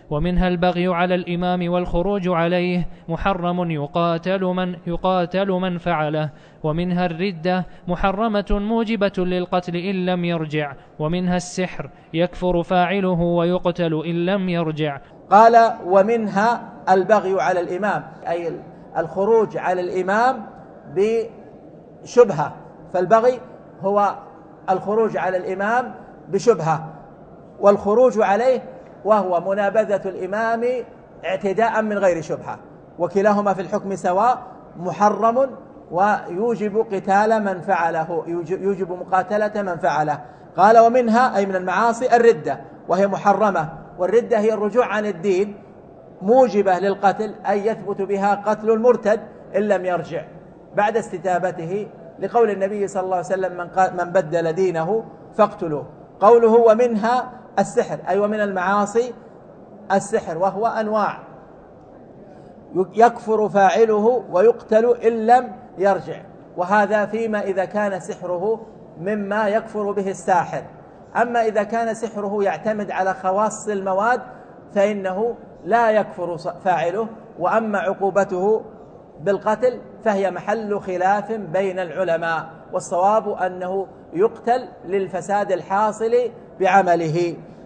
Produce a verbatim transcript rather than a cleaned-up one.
ومنها البغي على الإمام والخروج عليه محرم يقاتل من, يقاتل من فعله. ومنها الردة محرمة موجبة للقتل إن لم يرجع. ومنها السحر يكفر فاعله ويقتل إن لم يرجع. قال ومنها البغي على الإمام، أي الخروج على الإمام بشبهة، فالبغي هو الخروج على الإمام بشبهة، والخروج عليه وهو منابذة الإمام اعتداء من غير شبهة، وكلاهما في الحكم سواء محرم ويوجب قتال من فعله، يوجب مقاتلة من فعله. قال ومنها أي من المعاصي الردة، وهي محرمة، والردة هي الرجوع عن الدين موجبة للقتل، أي يثبت بها قتل المرتد إن لم يرجع بعد استتابته، لقول النبي صلى الله عليه وسلم من, من بدل دينه فاقتلوه. قوله ومنها السحر أي ومن المعاصي السحر، وهو أنواع، يكفر فاعله ويقتل إن لم يرجع، وهذا فيما إذا كان سحره مما يكفر به الساحر. أما إذا كان سحره يعتمد على خواص المواد فإنه لا يكفر فاعله، وأما عقوبته بالقتل فهي محل خلاف بين العلماء، والصواب أنه يقتل للفساد الحاصل بعمله.